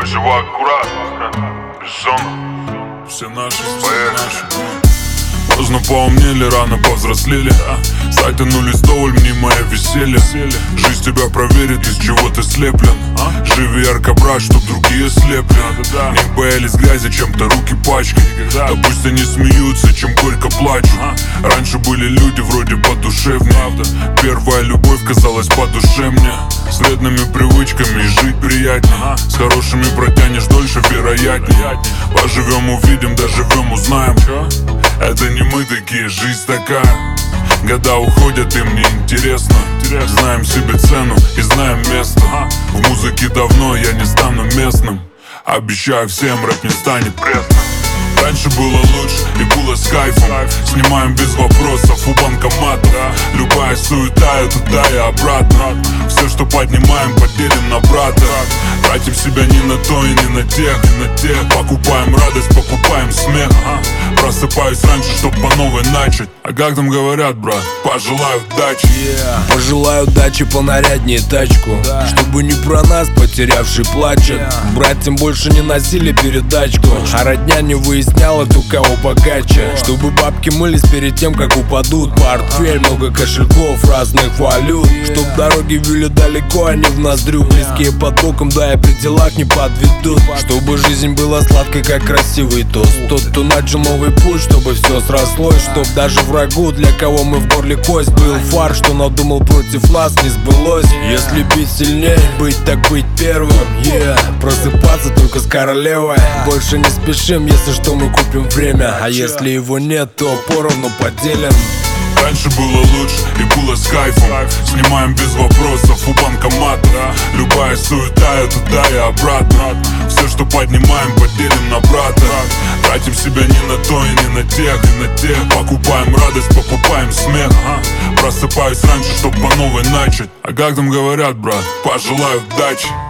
живу аккуратно, бессонно. Все наши, Поехали. Поздно поумнели, рано повзрослели. Затянулись вдоволь мнимое веселье. Жизнь тебя проверит, из чего ты слеплен. Живи ярко, брат, чтоб другие слепли. Не боялись грязи, чем-то руки пачкать. Да пусть они смеются, чем горько плачут. Раньше были люди вроде подушевнее. Первая любовь казалась по душе мне. С вредными привычками жить приятнее. С хорошими протянешь дольше, вероятнее. Поживем, увидим, доживем, узнаем. Это не мы такие, жизнь такая. Года уходят, им не интересно. Знаем себе цену и знаем место. В музыке давно я не стану местным. Обещаю всем, рэп не станет пресным. Раньше было лучше и было с кайфом. Снимаем без вопросов у банкоматов. Любая суета, я туда и обратно. Все, что поднимаем, поделим на брата. Тратим себя ни на то и ни на тех. Покупаем радость, покупаем смех. Просыпаюсь раньше, чтоб по новой начать. А как там говорят, брат, пожелаю удачи. Пожелаю удачи, понаряднее тачку, чтобы не про нас потерявший плачет. Братьям больше не носили передачку, а родня не выясняла, кто кого богаче. Чтобы бабки мылись перед тем, как упадут. Портфель, много кошельков, разных валют. Чтоб дороги вели далеко, а не в ноздрю. Близкие потоком, да и при делах не подведут. Чтобы жизнь была сладкой, как красивый тост. Тот, кто начал новый путь, чтобы все срослось. Чтоб даже врагу, для кого мы в горле кость, был фар, что надумал против нас, не сбылось. Если бить сильнее, быть так быть первым, просыпаться только с королевой. Больше не спешим, если что мы купим время. А если его нет, то поровну поделим. Раньше было лучше и было с кайфом. Снимаем без вопросов у банкоматов. Любая суета, я туда и обратно. Все, что поднимаем, поделим на брата. Тратим себя ни на то и ни на тех. Покупаем радость, покупаем смех. Просыпаюсь раньше, чтоб по новой начать. А как там говорят, брат, пожелаю удачи.